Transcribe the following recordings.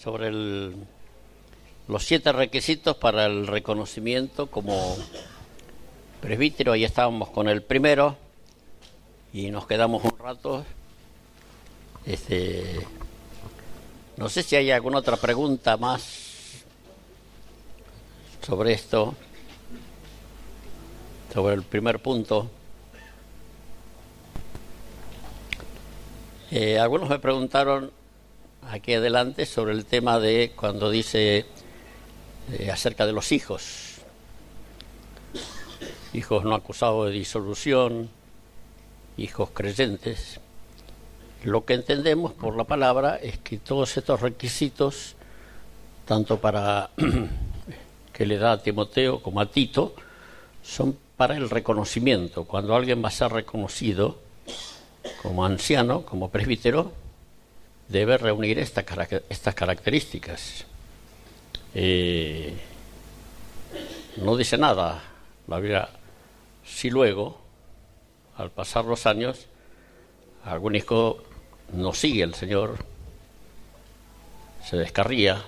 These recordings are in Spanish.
sobre los 7 requisitos para el reconocimiento como presbítero. Ahí estábamos con el primero y nos quedamos un rato. No sé si hay alguna otra pregunta más sobre esto, sobre el primer punto. Algunos me preguntaron aquí adelante sobre el tema de cuando dice acerca de los hijos no acusados de disolución, hijos creyentes. Lo que entendemos por la palabra es que todos estos requisitos, tanto para que le da a Timoteo como a Tito, son para el reconocimiento. Cuando alguien va a ser reconocido como anciano, como presbítero, debe reunir estas características. No dice nada la Biblia si luego, al pasar los años, algún hijo no sigue al Señor, se descarría.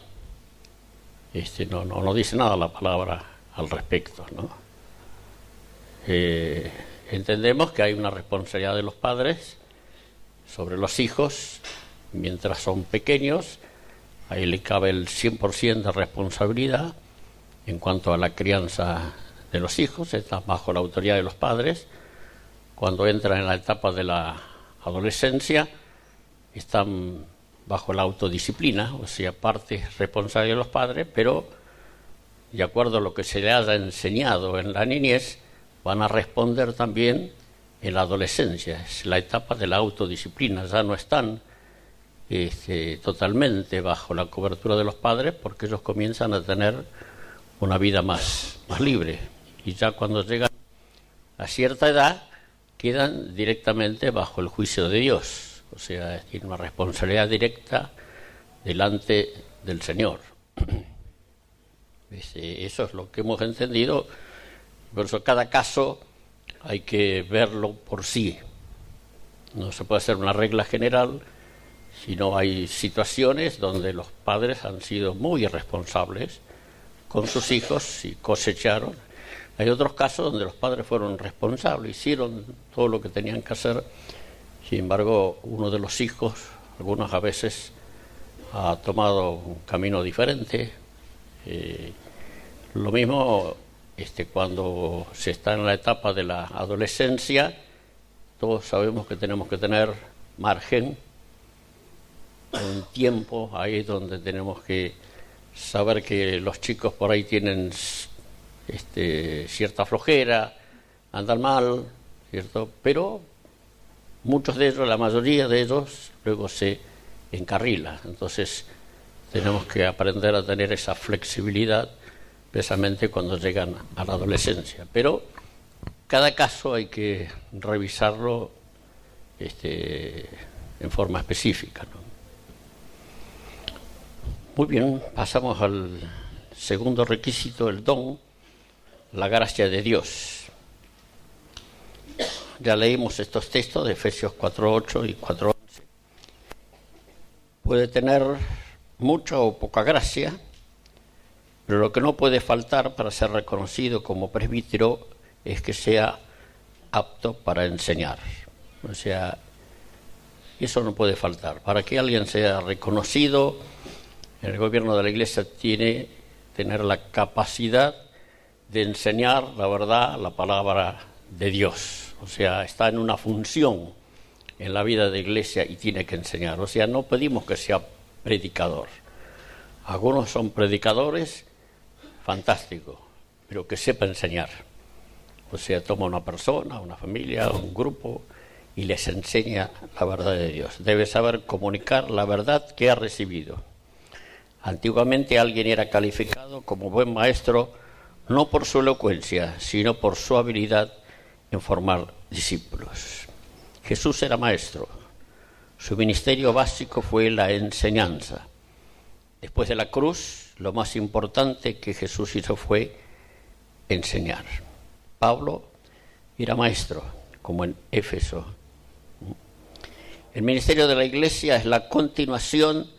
No dice nada la palabra al respecto, ¿no? Entendemos que hay una responsabilidad de los padres sobre los hijos mientras son pequeños. Ahí le cabe el 100% de responsabilidad en cuanto a la crianza de los hijos. Está bajo la autoridad de los padres. Cuando entran en la etapa de la adolescencia, están bajo la autodisciplina, o sea, parte responsable de los padres, pero de acuerdo a lo que se les haya enseñado en la niñez, van a responder también en la adolescencia. Es la etapa de la autodisciplina. Ya no están totalmente bajo la cobertura de los padres, porque ellos comienzan a tener una vida más libre, y ya cuando llegan a cierta edad quedan directamente bajo el juicio de Dios, o sea, tienen una responsabilidad directa delante del Señor. Eso es lo que hemos entendido. Por eso cada caso hay que verlo por sí. No se puede hacer una regla general, sino hay situaciones donde los padres han sido muy irresponsables con sus hijos y cosecharon. Hay otros casos donde los padres fueron responsables, hicieron todo lo que tenían que hacer. Sin embargo, uno de los hijos, algunas a veces, ha tomado un camino diferente. Lo mismo cuando se está en la etapa de la adolescencia. Todos sabemos que tenemos que tener margen, un tiempo ahí donde tenemos que saber que los chicos por ahí tienen cierta flojera, andan mal, ¿cierto? Pero muchos de ellos, la mayoría de ellos, luego se encarrila. Entonces tenemos que aprender a tener esa flexibilidad, precisamente cuando llegan a la adolescencia. Pero cada caso hay que revisarlo en forma específica, ¿no? Muy bien, pasamos al segundo requisito, el don, la gracia de Dios. Ya leímos estos textos de Efesios 4:8 y 4:11. Puede tener mucha o poca gracia, pero lo que no puede faltar para ser reconocido como presbítero es que sea apto para enseñar. O sea, eso no puede faltar. Para que alguien sea reconocido, el gobierno de la Iglesia tiene que tener la capacidad de enseñar la verdad, la palabra de Dios. O sea, está en una función en la vida de la Iglesia y tiene que enseñar. O sea, no pedimos que sea predicador. Algunos son predicadores, fantástico, pero que sepa enseñar. O sea, toma una persona, una familia, un grupo y les enseña la verdad de Dios. Debe saber comunicar la verdad que ha recibido. Antiguamente alguien era calificado como buen maestro no por su elocuencia, sino por su habilidad en formar discípulos. Jesús era maestro. Su ministerio básico fue la enseñanza. Después de la cruz, lo más importante que Jesús hizo fue enseñar. Pablo era maestro, como en Éfeso. El ministerio de la Iglesia es la continuación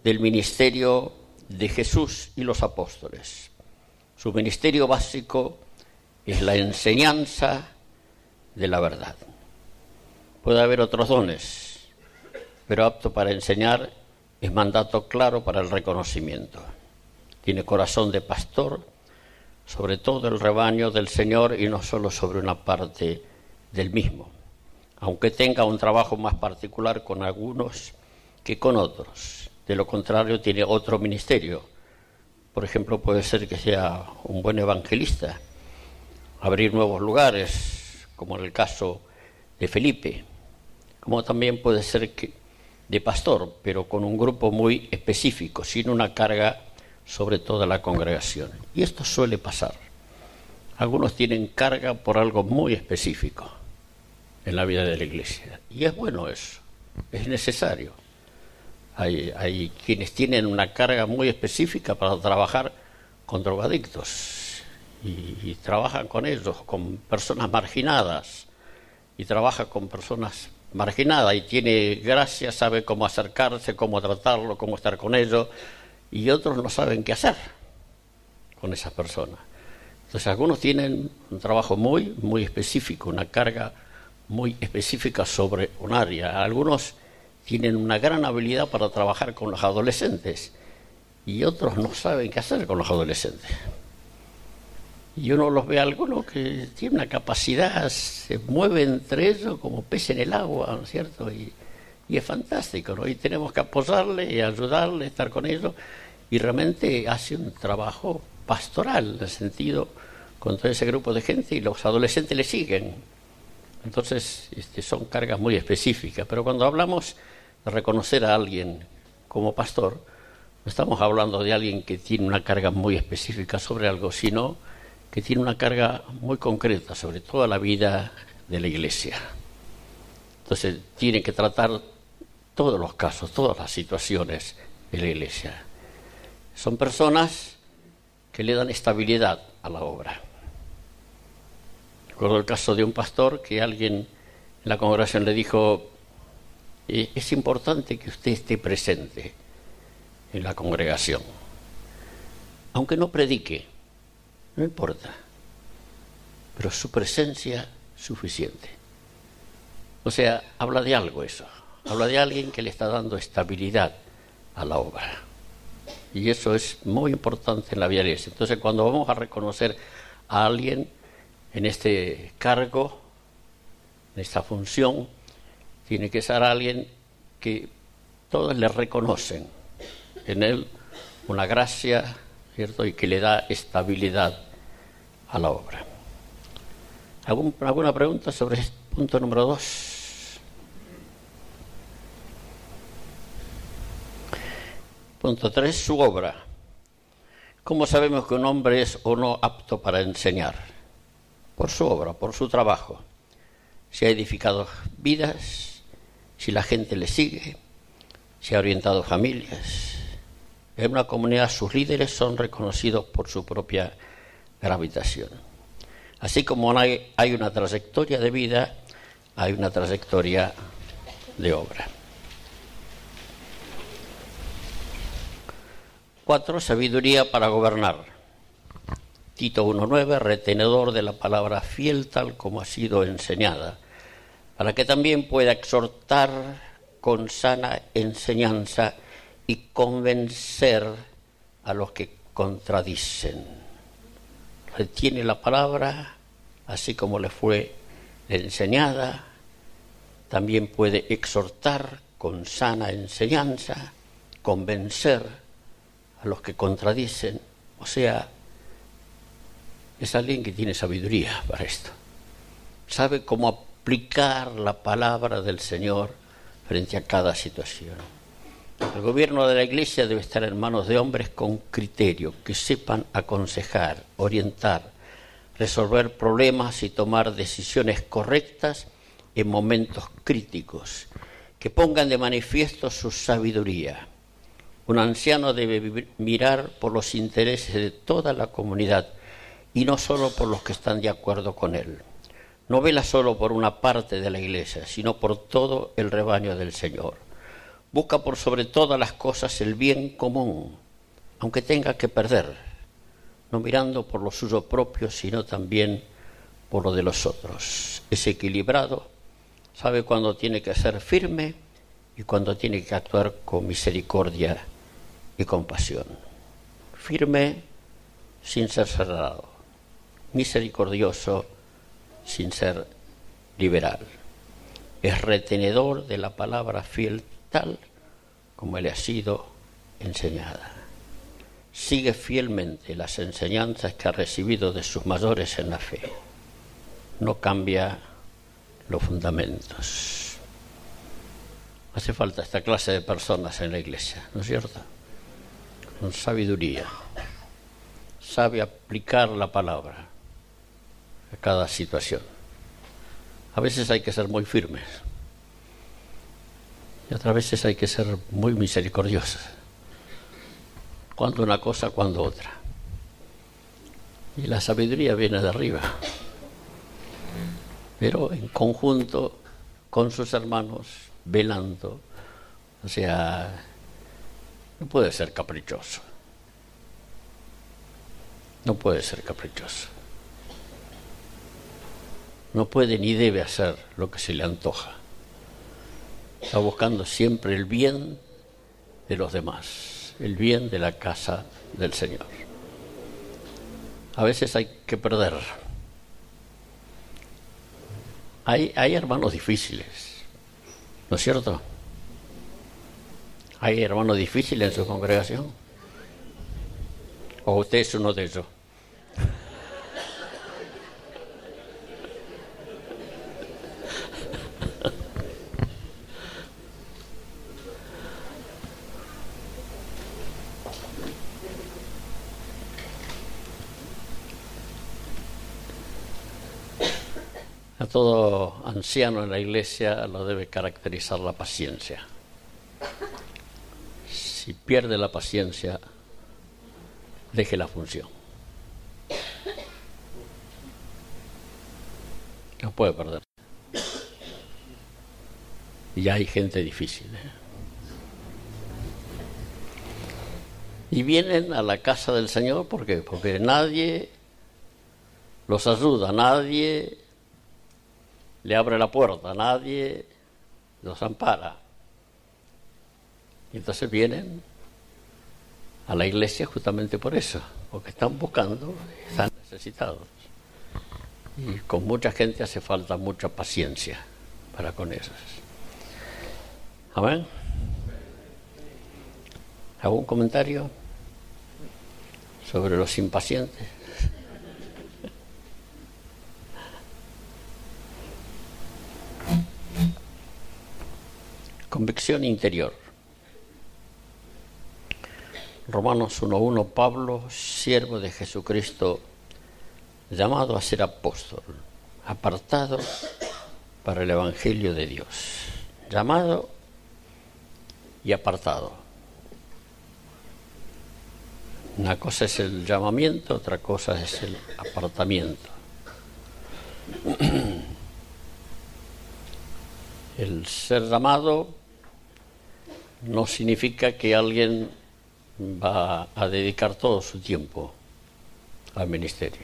del ministerio de Jesús y los apóstoles. Su ministerio básico es la enseñanza de la verdad. Puede haber otros dones, pero apto para enseñar es mandato claro para el reconocimiento. Tiene corazón de pastor sobre todo el rebaño del Señor y no solo sobre una parte del mismo, aunque tenga un trabajo más particular con algunos que con otros. De lo contrario, tiene otro ministerio. Por ejemplo, puede ser que sea un buen evangelista, abrir nuevos lugares, como en el caso de Felipe, como también puede ser que de pastor, pero con un grupo muy específico, sin una carga sobre toda la congregación. Y esto suele pasar. Algunos tienen carga por algo muy específico en la vida de la iglesia. Y es bueno eso, es necesario. Hay quienes tienen una carga muy específica para trabajar con drogadictos y trabajan con ellos, con personas marginadas, y trabaja con personas marginadas y tiene gracia, sabe cómo acercarse, cómo tratarlo, cómo estar con ellos, y otros no saben qué hacer con esas personas. Entonces algunos tienen un trabajo muy, muy específico, una carga muy específica sobre un área. Algunos tienen una gran habilidad para trabajar con los adolescentes y otros no saben qué hacer con los adolescentes. Y uno los ve a algunos que tienen una capacidad, se mueven entre ellos como pez en el agua, ¿no es cierto? Y es fantástico, ¿no? Y tenemos que apoyarle y ayudarle, estar con ellos, y realmente hace un trabajo pastoral, en el sentido, con todo ese grupo de gente, y los adolescentes le siguen. Entonces, son cargas muy específicas. Pero cuando hablamos de reconocer a alguien como pastor, no estamos hablando de alguien que tiene una carga muy específica sobre algo, sino que tiene una carga muy concreta sobre toda la vida de la iglesia. Entonces, tiene que tratar todos los casos, todas las situaciones de la iglesia. Son personas que le dan estabilidad a la obra. Recuerdo el caso de un pastor que alguien en la congregación le dijo: es importante que usted esté presente en la congregación, aunque no predique, no importa, pero su presencia es suficiente. O sea, habla de algo eso, habla de alguien que le está dando estabilidad a la obra. Y eso es muy importante en la vida de la iglesia. Entonces, cuando vamos a reconocer a alguien en este cargo, en esta función, tiene que ser alguien que todos le reconocen en él una gracia, ¿cierto? Y que le da estabilidad a la obra. ¿Alguna pregunta sobre este punto número 2? Punto 3, su obra. ¿Cómo sabemos que un hombre es o no apto para enseñar? Por su obra, por su trabajo. Si ha edificado vidas, si la gente le sigue, si ha orientado familias. En una comunidad sus líderes son reconocidos por su propia gravitación. Así como hay una trayectoria de vida, hay una trayectoria de obra. 4. Sabiduría para gobernar. Tito 1:9, retenedor de la palabra fiel tal como ha sido enseñada, para que también pueda exhortar con sana enseñanza y convencer a los que contradicen. Retiene la palabra, así como le fue enseñada, también puede exhortar con sana enseñanza, convencer a los que contradicen. O sea, es alguien que tiene sabiduría para esto. Sabe cómo aplicar la palabra del Señor frente a cada situación. El gobierno de la Iglesia debe estar en manos de hombres con criterio, que sepan aconsejar, orientar, resolver problemas y tomar decisiones correctas en momentos críticos, que pongan de manifiesto su sabiduría. Un anciano debe mirar por los intereses de toda la comunidad y no solo por los que están de acuerdo con él. No vela solo por una parte de la iglesia, sino por todo el rebaño del Señor. Busca por sobre todas las cosas el bien común, aunque tenga que perder, no mirando por lo suyo propio, sino también por lo de los otros. Es equilibrado, sabe cuándo tiene que ser firme y cuándo tiene que actuar con misericordia y compasión. Firme sin ser cerrado, misericordioso sin ser liberal. Es retenedor de la palabra fiel tal como le ha sido enseñada. Sigue fielmente las enseñanzas que ha recibido de sus mayores en la fe. No cambia los fundamentos. Hace falta esta clase de personas en la iglesia, ¿no es cierto? Con sabiduría. Sabe aplicar la palabra a cada situación. A veces hay que ser muy firmes y otras veces hay que ser muy misericordiosos. Cuando una cosa, cuando otra. Y la sabiduría viene de arriba. Pero en conjunto con sus hermanos, velando. O sea, no puede ser caprichoso. No puede ser caprichoso. No puede ni debe hacer lo que se le antoja. Está buscando siempre el bien de los demás, el bien de la casa del Señor. A veces hay que perder. Hay hermanos difíciles, ¿no es cierto? ¿Hay hermanos difíciles en su congregación? ¿O usted es uno de ellos? A todo anciano en la iglesia lo debe caracterizar la paciencia. Si pierde la paciencia, deje la función. No puede perder. Y ya hay gente difícil, Y vienen a la casa del Señor, ¿por qué? Porque nadie los ayuda, nadie le abre la puerta, nadie los ampara. Y entonces vienen a la iglesia justamente por eso, porque están buscando, están necesitados. Y con mucha gente hace falta mucha paciencia para con esos. ¿Amén? ¿Algún comentario sobre los impacientes? Convicción interior. Romanos 1:1, Pablo, siervo de Jesucristo, llamado a ser apóstol, apartado para el Evangelio de Dios. Llamado y apartado. Una cosa es el llamamiento, otra cosa es el apartamiento. El ser llamado no significa que alguien va a dedicar todo su tiempo al ministerio.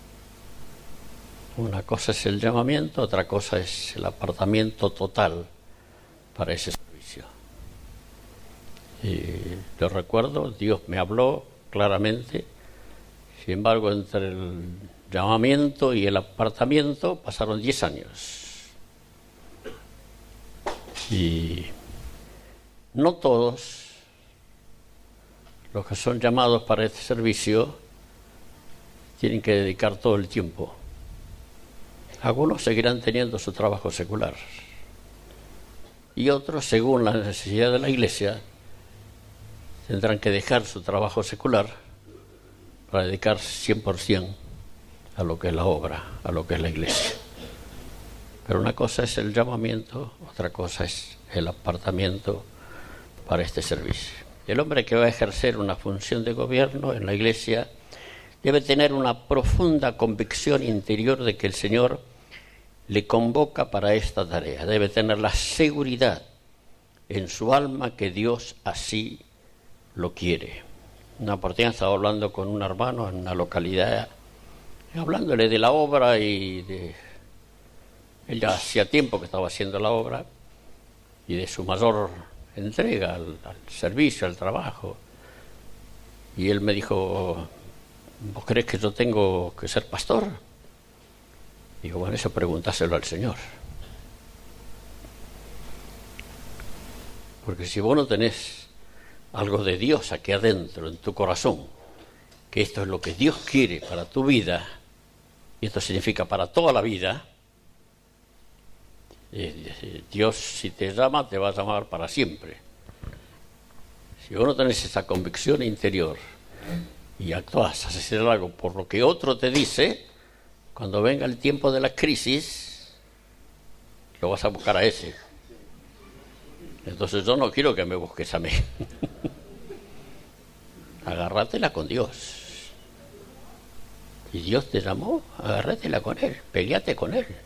Una cosa es el llamamiento, otra cosa es el apartamiento total para ese servicio. Y lo recuerdo, Dios me habló claramente. Sin embargo, entre el llamamiento y el apartamiento pasaron 10 años. Y no todos los que son llamados para este servicio tienen que dedicar todo el tiempo. Algunos seguirán teniendo su trabajo secular y otros, según la necesidad de la iglesia, tendrán que dejar su trabajo secular para dedicar 100% a lo que es la obra, a lo que es la iglesia. Pero una cosa es el llamamiento, otra cosa es el apartamiento para este servicio. El hombre que va a ejercer una función de gobierno en la iglesia debe tener una profunda convicción interior de que el Señor le convoca para esta tarea. Debe tener la seguridad en su alma que Dios así lo quiere. Una oportunidad estaba hablando con un hermano en una localidad, hablándole de la obra y de... Él ya hacía tiempo que estaba haciendo la obra y de su mayor entrega al servicio, al trabajo. Y él me dijo, ¿vos crees que yo tengo que ser pastor? Digo, bueno, eso pregúntaselo al Señor. Porque si vos no tenés algo de Dios aquí adentro, en tu corazón, que esto es lo que Dios quiere para tu vida, y esto significa para toda la vida, Dios, si te llama, te va a llamar para siempre. Si vos no tenés esa convicción interior y actúas, haces algo por lo que otro te dice, cuando venga el tiempo de la crisis, lo vas a buscar a ese. Entonces yo no quiero que me busques a mí. Agárratela con Dios. Y Dios te llamó, agárratela con Él, peleate con Él.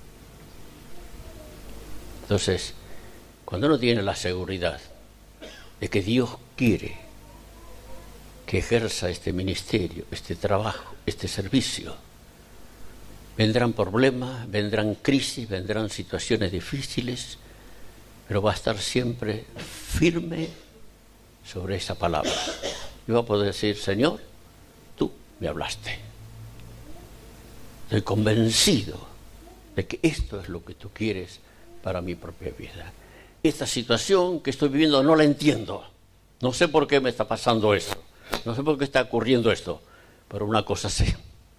Entonces, cuando uno tiene la seguridad de que Dios quiere que ejerza este ministerio, este trabajo, este servicio, vendrán problemas, vendrán crisis, vendrán situaciones difíciles, pero va a estar siempre firme sobre esa palabra. Y va a poder decir, Señor, tú me hablaste. Estoy convencido de que esto es lo que tú quieres para mi propia vida. Esta situación que estoy viviendo no la entiendo. No sé por qué me está pasando esto. No sé por qué está ocurriendo esto. Pero una cosa sé.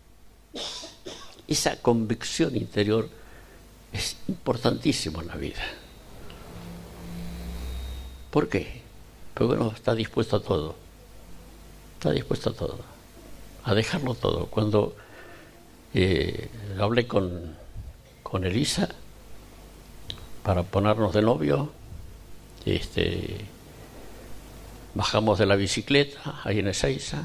Esa convicción interior es importantísima en la vida. ¿Por qué? Porque uno está dispuesto a todo. Está dispuesto a todo. A dejarlo todo. Cuando hablé con Elisa para ponernos de novio, bajamos de la bicicleta ahí en Ezeiza.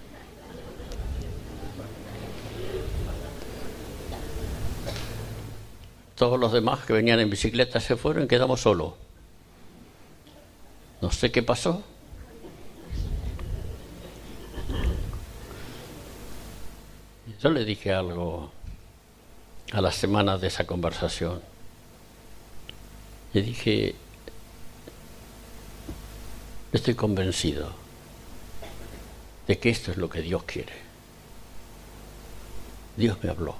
Todos los demás que venían en bicicleta se fueron y quedamos solos. No sé qué pasó. Yo le dije algo a la semana de esa conversación. Le dije, estoy convencido de que esto es lo que Dios quiere. Dios me habló.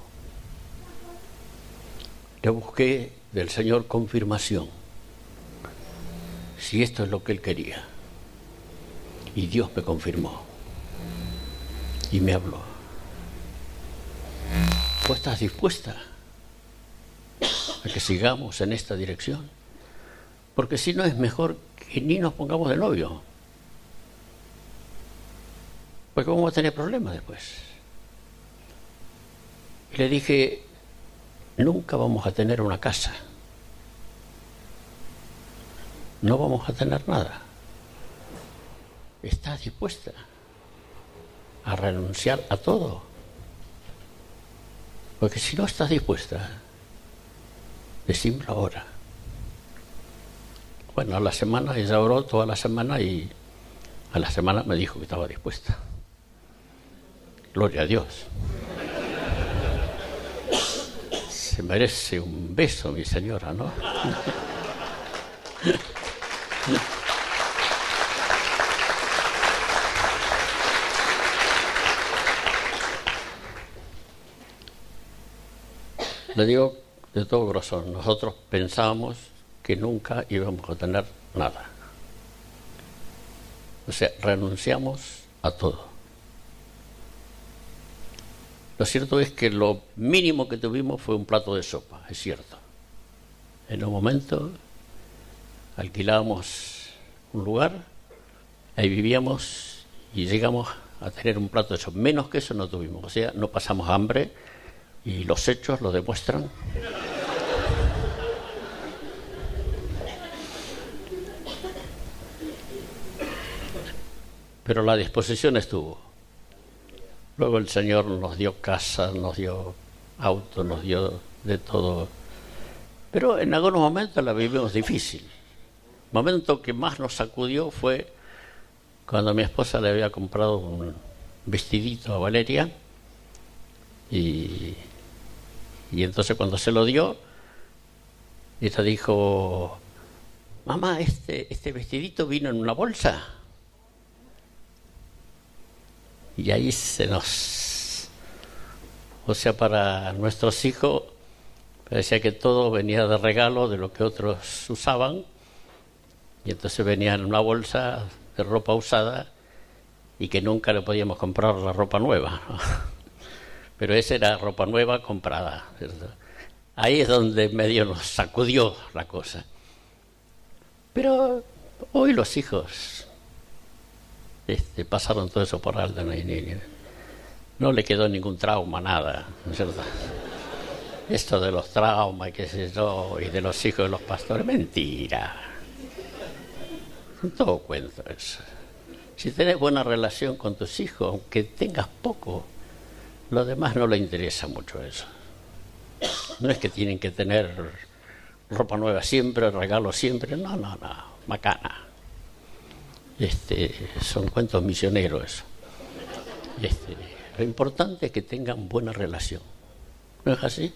Le busqué del Señor confirmación, si esto es lo que Él quería. Y Dios me confirmó. Y me habló. ¿Vos estás dispuesta a que sigamos en esta dirección? Porque si no, es mejor que ni nos pongamos de novio. Porque vamos a tener problemas después. Y le dije, nunca vamos a tener una casa. No vamos a tener nada. ¿Estás dispuesta a renunciar a todo? Porque si no estás dispuesta, decímelo ahora. Bueno, a la semana ella oró toda la semana y a la semana me dijo que estaba dispuesta. Gloria a Dios. Se merece un beso, mi señora, ¿no? Le digo de todo corazón, nosotros pensábamos que nunca íbamos a tener nada. O sea, renunciamos a todo. Lo cierto es que lo mínimo que tuvimos fue un plato de sopa, es cierto. En un momento alquilábamos un lugar, ahí vivíamos y llegamos a tener un plato de sopa. Menos que eso no tuvimos, o sea, no pasamos hambre y los hechos lo demuestran. Pero la disposición estuvo. Luego el Señor nos dio casa, nos dio auto, nos dio de todo. Pero en algunos momentos la vivimos difícil. momento que más nos sacudió fue cuando mi esposa le había comprado un vestidito a Valeria y entonces cuando se lo dio, ella dijo: mamá, este vestidito vino en una bolsa. Y ahí o sea, para nuestros hijos parecía que todo venía de regalo de lo que otros usaban, y entonces venía en una bolsa de ropa usada y que nunca le podíamos comprar la ropa nueva, ¿no? Pero esa era ropa nueva comprada, ¿cierto? Ahí es donde medio nos sacudió la cosa. Pero hoy los hijos pasaron todo eso por alto, no le quedó ningún trauma, nada, ¿no es cierto? Esto de los traumas y qué sé yo, y de los hijos de los pastores, mentira. Todo cuento eso. Si tenés buena relación con tus hijos, aunque tengas poco, lo demás no le interesa mucho eso. No es que tienen que tener ropa nueva siempre, regalos siempre, no, macana. Son cuentos misioneros eso. Lo importante es que tengan buena relación. ¿No es así?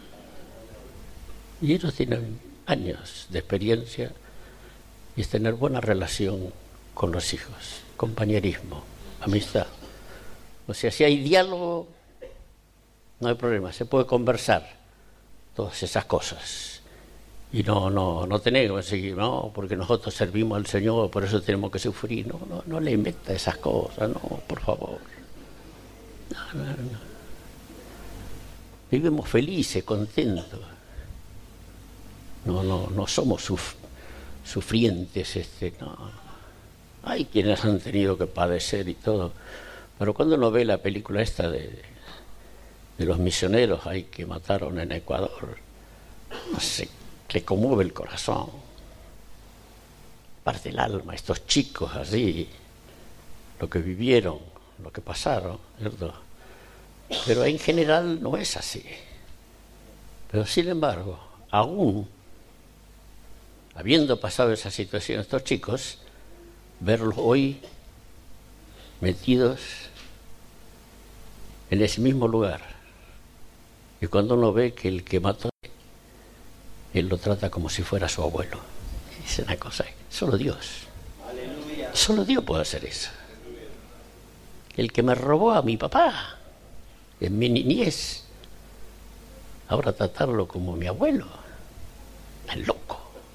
Y ellos tienen años de experiencia, y es tener buena relación con los hijos, compañerismo, amistad. O sea, si hay diálogo, no hay problema, se puede conversar todas esas cosas. Y no tenemos que decir, no, porque nosotros servimos al Señor, por eso tenemos que sufrir. No le meta esas cosas, no, por favor. No. Vivimos felices, contentos. No somos sufrientes, no. Hay quienes han tenido que padecer y todo, pero cuando uno ve la película esta de los misioneros ahí que mataron en Ecuador, no sé, le conmueve el corazón, parte el alma, estos chicos así, lo que vivieron, lo que pasaron, ¿cierto? Pero en general no es así. Pero sin embargo, aún habiendo pasado esa situación estos chicos, verlos hoy metidos en ese mismo lugar, y cuando uno ve que el que mató, él lo trata como si fuera su abuelo, es una cosa, solo Dios. Aleluya. Solo Dios puede hacer eso. El que me robó a mi papá en mi niñez, ahora tratarlo como mi abuelo, es loco.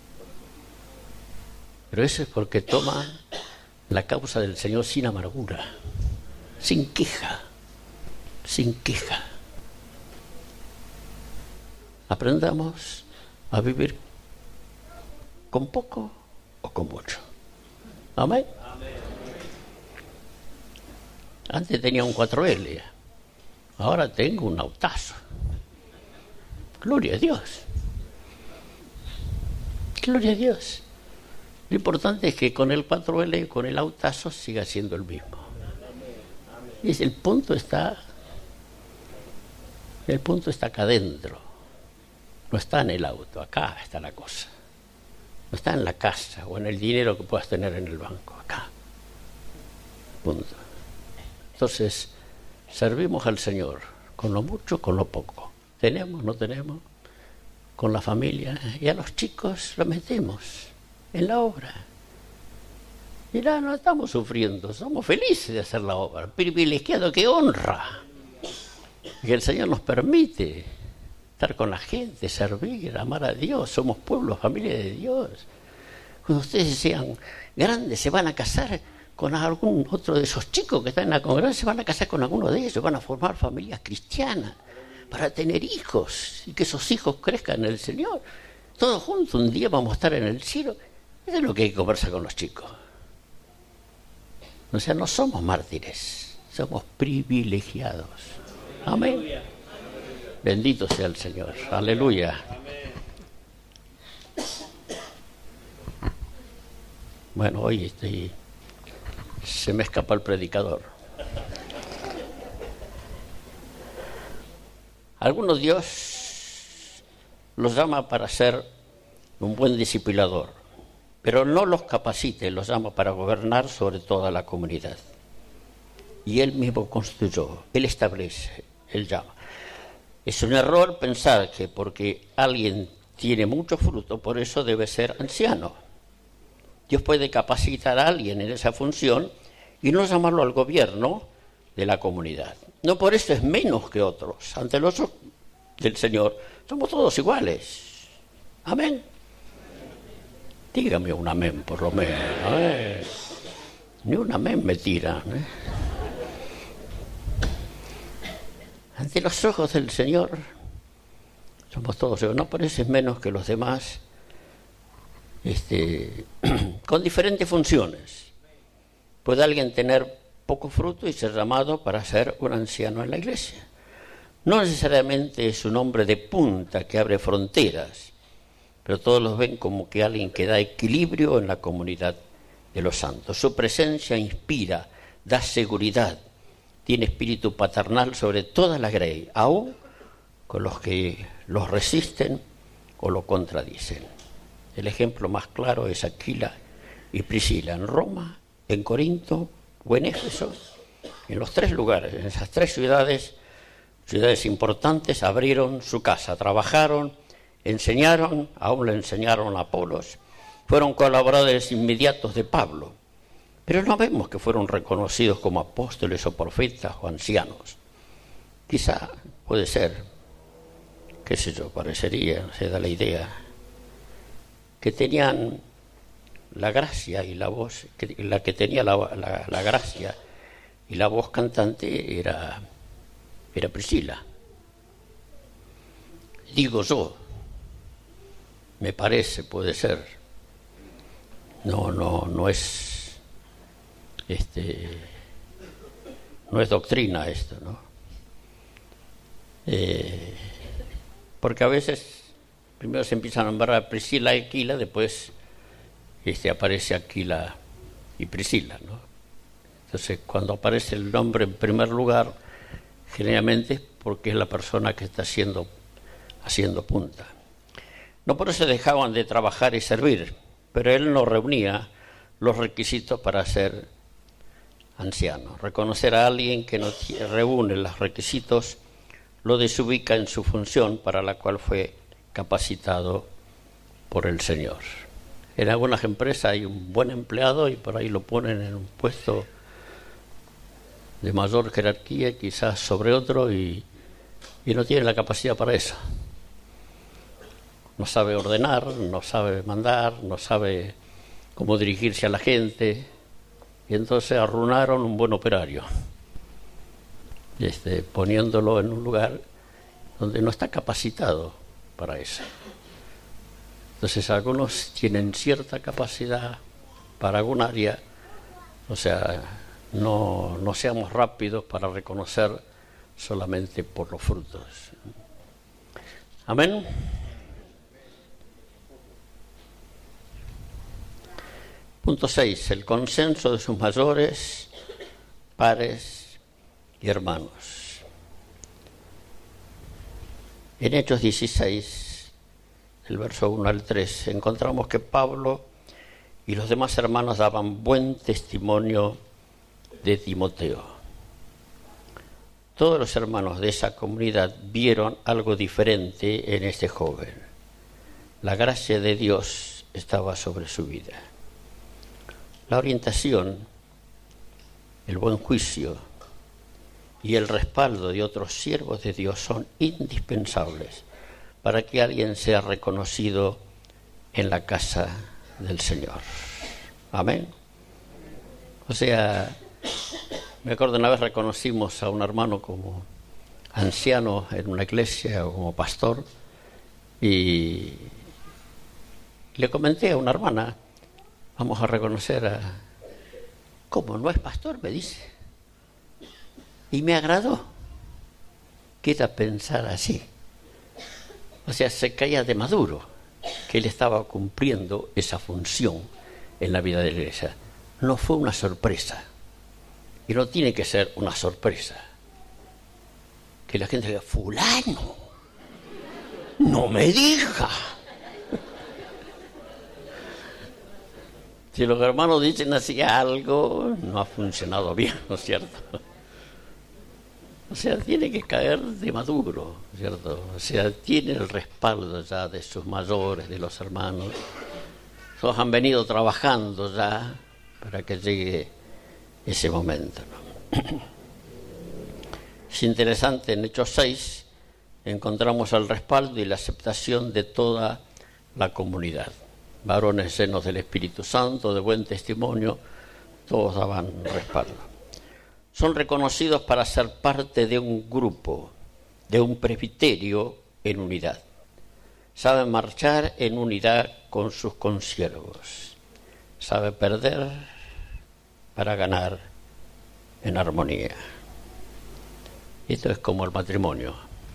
Pero eso es porque toma la causa del Señor sin amargura, sin queja. Aprendamos a vivir con poco o con mucho. Amén. Antes tenía un 4L, ahora tengo un autazo. Gloria a Dios. Gloria a Dios. Lo importante es que con el 4L y con el autazo siga siendo el mismo. Y el punto está acá adentro. No está en el auto, acá está la cosa. No está en la casa o en el dinero que puedas tener en el banco, acá. Punto. Entonces, servimos al Señor con lo mucho, con lo poco. Tenemos, no tenemos, con la familia. Y a los chicos los metemos en la obra. Y no estamos sufriendo, somos felices de hacer la obra. Privilegiado, que honra. Que el Señor nos permite estar con la gente, servir, amar a Dios. Somos pueblo, familia de Dios. Cuando ustedes sean grandes, se van a casar con algún otro de esos chicos que están en la congregación, se van a casar con alguno de ellos, van a formar familias cristianas para tener hijos y que esos hijos crezcan en el Señor. Todos juntos un día vamos a estar en el cielo. Eso es lo que hay que conversar con los chicos. O sea, no somos mártires, somos privilegiados. Amén. Bendito sea el Señor. Aleluya. Bueno, hoy se me escapa el predicador. Algunos Dios los llama para ser un buen discipulador, pero no los capacita, los llama para gobernar sobre toda la comunidad. Y él mismo constituyó, él establece, él llama. Es un error pensar que porque alguien tiene mucho fruto, por eso debe ser anciano. Dios puede capacitar a alguien en esa función y no llamarlo al gobierno de la comunidad. No por eso es menos que otros. Ante los ojos del Señor somos todos iguales. Amén. Dígame un amén por lo menos. Ni un amén me tiran. Ante los ojos del Señor somos todos iguales. No por eso es menos que los demás. Con diferentes funciones. Puede alguien tener poco fruto y ser llamado para ser un anciano en la iglesia. No necesariamente es un hombre de punta que abre fronteras, pero todos los ven como que alguien que da equilibrio en la comunidad de los santos. Su presencia inspira, da seguridad, tiene espíritu paternal sobre toda la grey, aún con los que los resisten o lo contradicen. El ejemplo más claro es Aquila y Priscila en Roma, en Corinto o en Éfeso. En los tres lugares, en esas tres ciudades importantes, abrieron su casa, trabajaron, enseñaron, aún le enseñaron a Apolos, fueron colaboradores inmediatos de Pablo, pero no vemos que fueron reconocidos como apóstoles o profetas o ancianos. Quizá puede ser, qué sé yo, parecería, se da la idea, que tenían la gracia y la voz, la que tenía la gracia y la voz cantante era Priscila. Digo yo, me parece, puede ser. No es no es doctrina esto, ¿no? Porque a veces primero se empieza a nombrar a Priscila y Aquila, después aparece Aquila y Priscila, ¿no? Entonces, cuando aparece el nombre en primer lugar, generalmente es porque es la persona que está haciendo punta. No por eso dejaban de trabajar y servir, pero él no reunía los requisitos para ser anciano. Reconocer a alguien que no reúne los requisitos lo desubica en su función para la cual fue capacitado por el Señor. En algunas empresas hay un buen empleado y por ahí lo ponen en un puesto de mayor jerarquía, quizás sobre otro, y no tiene la capacidad para eso. No sabe ordenar, no sabe mandar, no sabe cómo dirigirse a la gente, y entonces arruinaron un buen operario, poniéndolo en un lugar donde no está capacitado para eso. Entonces algunos tienen cierta capacidad para algún área, o sea, no seamos rápidos para reconocer solamente por los frutos. Amén. Punto 6. El consenso de sus mayores, pares y hermanos. En Hechos 16, el verso 1 al 3, encontramos que Pablo y los demás hermanos daban buen testimonio de Timoteo. Todos los hermanos de esa comunidad vieron algo diferente en este joven. La gracia de Dios estaba sobre su vida. La orientación, el buen juicio y el respaldo de otros siervos de Dios son indispensables para que alguien sea reconocido en la casa del Señor. Amén. O sea, me acuerdo una vez reconocimos a un hermano como anciano en una iglesia o como pastor, y le comenté a una hermana, vamos a reconocer a... ¿Cómo? ¿No es pastor? Me dice. Y me agradó. Queda pensar así. O sea, se caía de maduro que él estaba cumpliendo esa función en la vida de la iglesia. No fue una sorpresa. Y no tiene que ser una sorpresa. Que la gente diga, fulano, no me diga. Si los hermanos dicen así, algo no ha funcionado bien, ¿no es cierto? O sea, tiene que caer de maduro, ¿cierto? O sea, tiene el respaldo ya de sus mayores, de los hermanos. Todos han venido trabajando ya para que llegue ese momento, ¿no? Es interesante, en Hechos 6 encontramos el respaldo y la aceptación de toda la comunidad. Varones llenos del Espíritu Santo, de buen testimonio, todos daban respaldo. Son reconocidos para ser parte de un grupo, de un presbiterio en unidad. Saben marchar en unidad con sus consiervos. Sabe perder para ganar en armonía. Esto es como el matrimonio.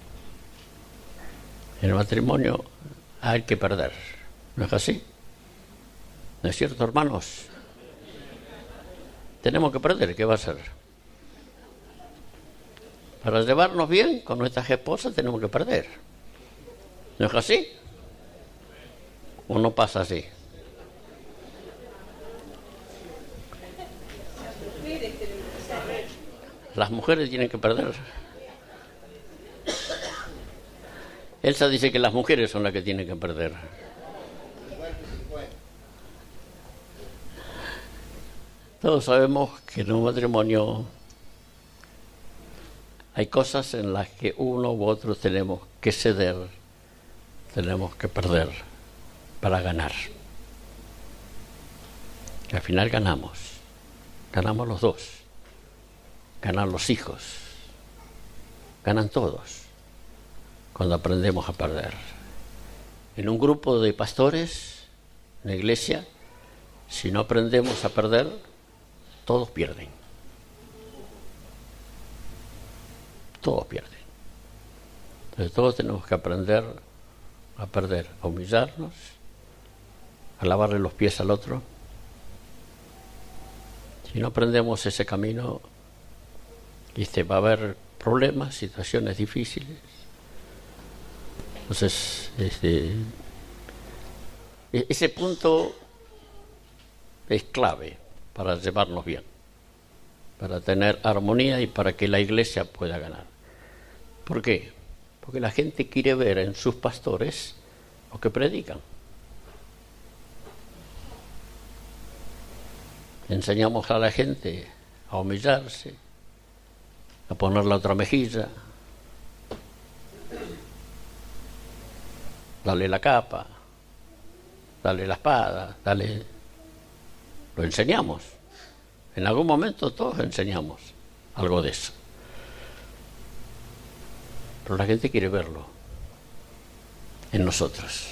En el matrimonio hay que perder. ¿No es así? ¿No es cierto, hermanos? Tenemos que perder. ¿Qué va a ser? Para llevarnos bien con nuestras esposas tenemos que perder. ¿No es así? ¿O no pasa así? Las mujeres tienen que perder. Elsa dice que las mujeres son las que tienen que perder. Todos sabemos que en un matrimonio hay cosas en las que uno u otro tenemos que ceder, tenemos que perder para ganar. Y al final ganamos los dos, ganan los hijos, ganan todos cuando aprendemos a perder. En un grupo de pastores, en la iglesia, si no aprendemos a perder, todos pierden. Todos pierden. Entonces todos tenemos que aprender a perder, a humillarnos, a lavarle los pies al otro. Si no aprendemos ese camino, va a haber problemas, situaciones difíciles. Entonces, ese punto es clave para llevarnos bien, para tener armonía y para que la iglesia pueda ganar. ¿Por qué? Porque la gente quiere ver en sus pastores lo que predican. Enseñamos a la gente a humillarse, a poner la otra mejilla, darle la capa, darle la espada, lo enseñamos. En algún momento todos enseñamos algo de eso. Pero la gente quiere verlo en nosotros.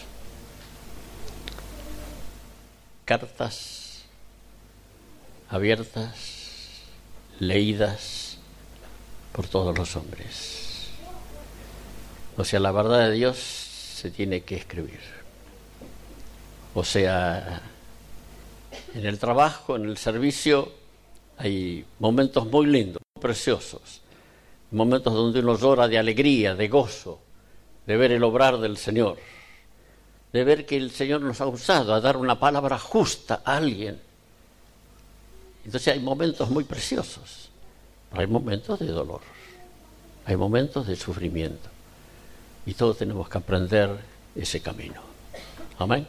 Cartas abiertas, leídas por todos los hombres. O sea, la verdad de Dios se tiene que escribir. O sea, en el trabajo, en el servicio, hay momentos muy lindos, muy preciosos. Momentos donde uno llora de alegría, de gozo, de ver el obrar del Señor, de ver que el Señor nos ha usado a dar una palabra justa a alguien. Entonces hay momentos muy preciosos, pero hay momentos de dolor, hay momentos de sufrimiento, y todos tenemos que aprender ese camino. Amén.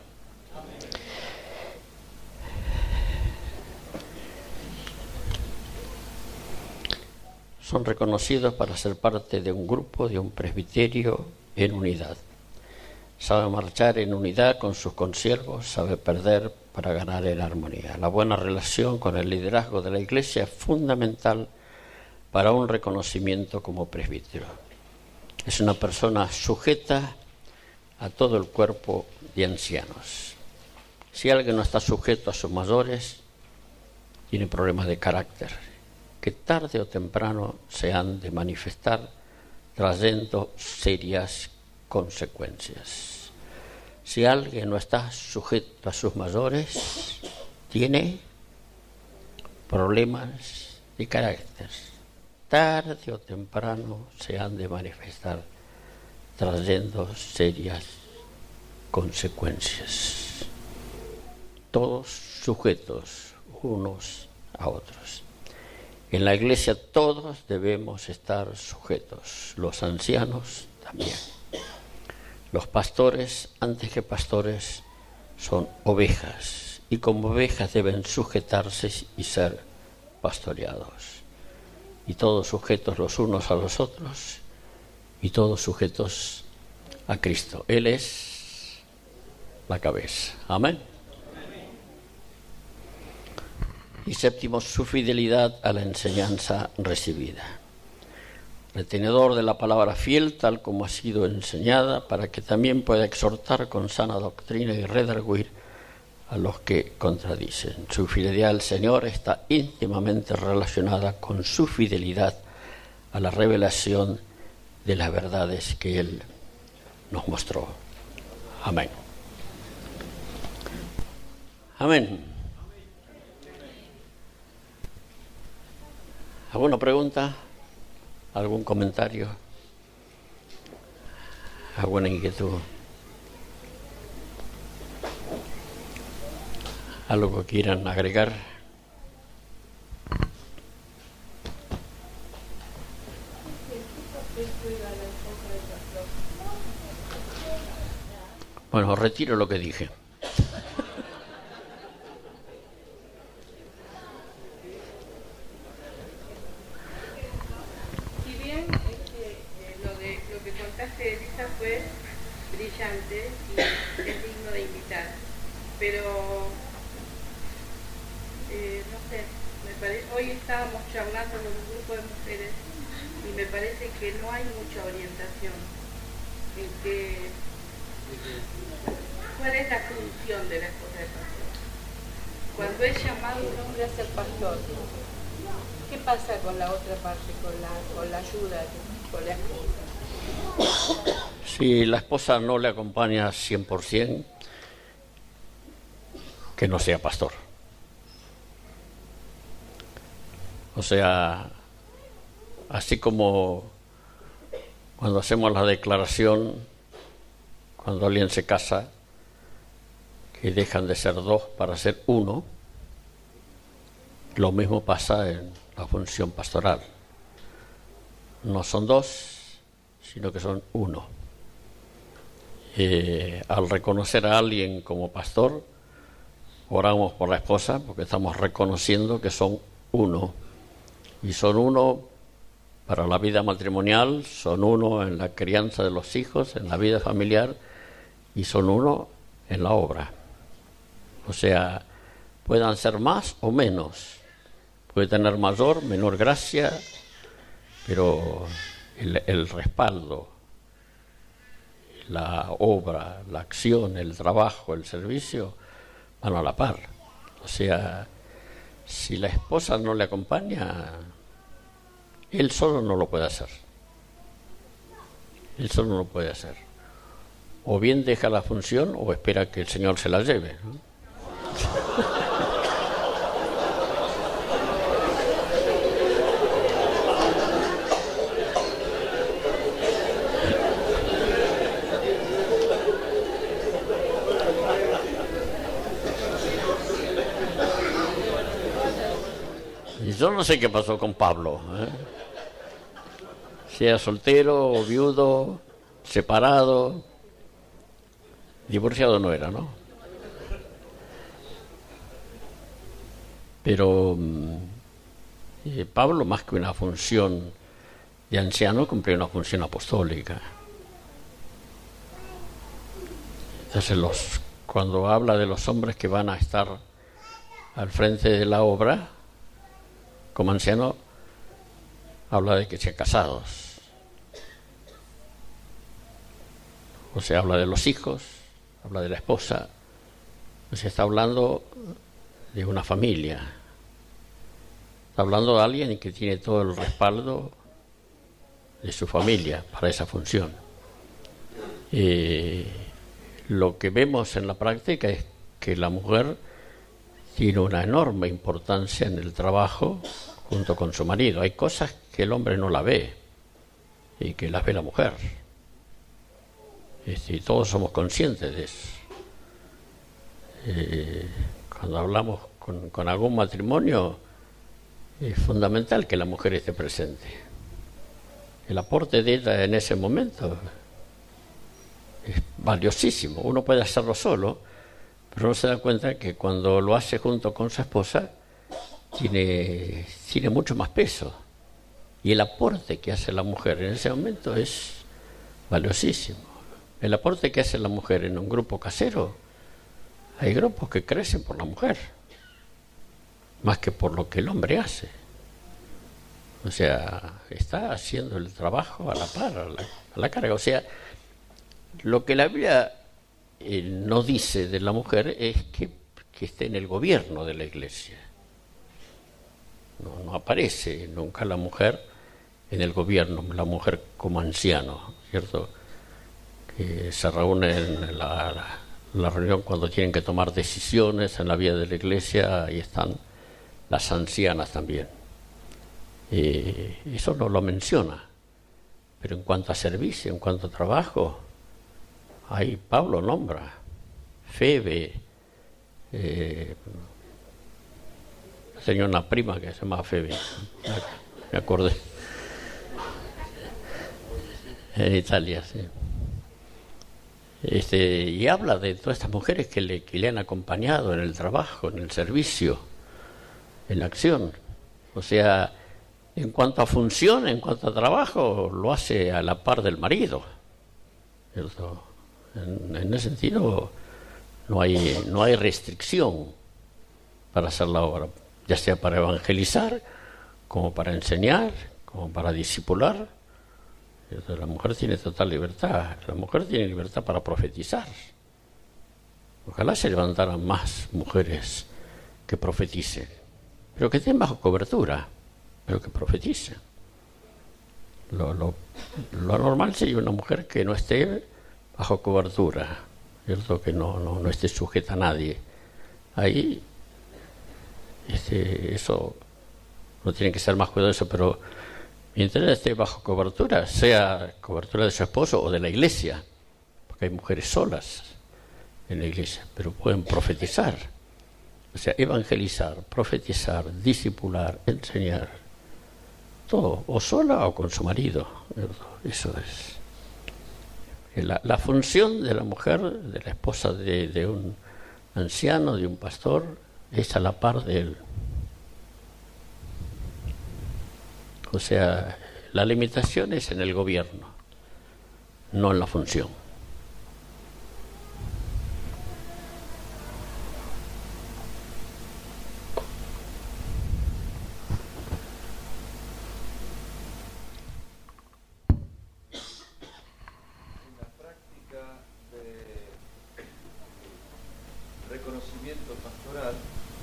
Son reconocidos para ser parte de un grupo, de un presbiterio en unidad. Sabe marchar en unidad con sus consiervos, sabe perder para ganar en armonía. La buena relación con el liderazgo de la iglesia es fundamental para un reconocimiento como presbítero. Es una persona sujeta a todo el cuerpo de ancianos. Si alguien no está sujeto a sus mayores, tiene problemas de carácter, que tarde o temprano se han de manifestar trayendo serias consecuencias. Si alguien no está sujeto a sus mayores, tiene problemas de carácter. Tarde o temprano se han de manifestar trayendo serias consecuencias. todos sujetos unos a otros. En la Iglesia todos debemos estar sujetos, los ancianos también. Los pastores, antes que pastores, son ovejas, y como ovejas deben sujetarse y ser pastoreados. Y todos sujetos los unos a los otros, y todos sujetos a Cristo. Él es la cabeza. Amén. Y séptimo, su fidelidad a la enseñanza recibida. Retenedor de la palabra fiel, tal como ha sido enseñada, para que también pueda exhortar con sana doctrina y redarguir a los que contradicen. Su fidelidad al Señor está íntimamente relacionada con su fidelidad a la revelación de las verdades que Él nos mostró. Amén. Amén. ¿Alguna pregunta? ¿Algún comentario? ¿Alguna inquietud? ¿Algo que quieran agregar? Bueno, retiro lo que dije. Fue brillante y es digno de imitar, pero no sé, me parece, hoy estábamos charlando con un grupo de mujeres y me parece que no hay mucha orientación en cuál es la función de la esposa del pastor. Cuando es llamado un hombre a ser pastor, ¿qué pasa con la otra parte, con la ayuda, con la esposa? Si la esposa no le acompaña 100%, que no sea pastor. O sea, así como cuando hacemos la declaración, cuando alguien se casa, que dejan de ser dos para ser uno, lo mismo pasa en la función pastoral. No son dos, sino que son uno. Al reconocer a alguien como pastor, oramos por la esposa porque estamos reconociendo que son uno. Y son uno para la vida matrimonial, son uno en la crianza de los hijos, en la vida familiar, y son uno en la obra. O sea, puedan ser más o menos. Puede tener mayor, menor gracia, pero el respaldo, la obra, la acción, el trabajo, el servicio van a la par. O sea, si la esposa no le acompaña, él solo no lo puede hacer. Él solo no lo puede hacer. O bien deja la función o espera que el Señor se la lleve, ¿no? Yo no sé qué pasó con Pablo, si era soltero o viudo, separado, divorciado no era, ¿no? Pero Pablo, más que una función de anciano, cumplió una función apostólica. Entonces, cuando habla de los hombres que van a estar al frente de la obra, como anciano, habla de que sean casados. O sea, habla de los hijos, habla de la esposa. Se está hablando de una familia. Está hablando de alguien que tiene todo el respaldo de su familia para esa función. Lo que vemos en la práctica es que la mujer tiene una enorme importancia en el trabajo junto con su marido. Hay cosas que el hombre no la ve y que las ve la mujer. Y todos somos conscientes de eso. Cuando hablamos con algún matrimonio, es fundamental que la mujer esté presente. El aporte de ella en ese momento es valiosísimo. Uno puede hacerlo solo, pero no se da cuenta que cuando lo hace junto con su esposa tiene mucho más peso. Y el aporte que hace la mujer en ese momento es valiosísimo. El aporte que hace la mujer en un grupo casero, hay grupos que crecen por la mujer, más que por lo que el hombre hace. O sea, está haciendo el trabajo a la par, a la carga. O sea, lo que la Biblia no dice de la mujer es que esté en el gobierno de la iglesia. No aparece nunca la mujer en el gobierno, la mujer como anciano, ¿cierto? Que se reúnen en la reunión cuando tienen que tomar decisiones en la vida de la iglesia, ahí están las ancianas también. Eso no lo menciona, pero en cuanto a servicio, en cuanto a trabajo, ahí Pablo nombra Febe, tenía una prima que se llamaba Febe, me acordé, en Italia, sí. Y habla de todas estas mujeres que le han acompañado en el trabajo, en el servicio, en la acción. O sea, en cuanto a función, en cuanto a trabajo, lo hace a la par del marido, ¿cierto? En ese sentido no hay restricción para hacer la obra, ya sea para evangelizar, como para enseñar, como para discipular. La mujer tiene total libertad. La mujer tiene libertad para profetizar. Ojalá se levantaran más mujeres que profeticen, pero que estén bajo cobertura, pero que profeticen. Lo normal sería una mujer que no esté bajo cobertura, ¿cierto? Que no esté sujeta a nadie. Ahí eso no tiene que ser más cuidadoso, pero mientras esté bajo cobertura, sea cobertura de su esposo o de la iglesia, porque hay mujeres solas en la iglesia, pero pueden profetizar, o sea, evangelizar, profetizar, discipular, enseñar, todo, o sola o con su marido, ¿verdad? Eso es. La función de la mujer, de la esposa de un anciano, de un pastor, es a la par de él. O sea, la limitación es en el gobierno, no en la función. En la práctica de reconocimiento pastoral,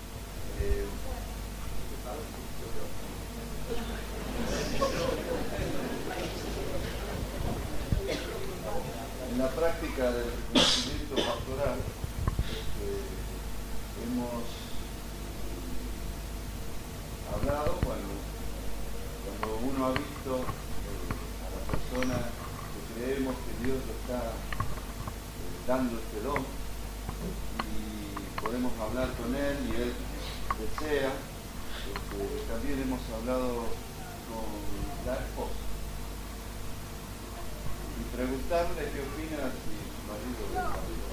en la práctica del reconocimiento pastoral hemos hablado cuando uno ha visto a la persona que creemos que Dios le está dando este don y podemos hablar con él y él desea. También hemos hablado con la esposa y preguntarle qué opina si su marido le está dando.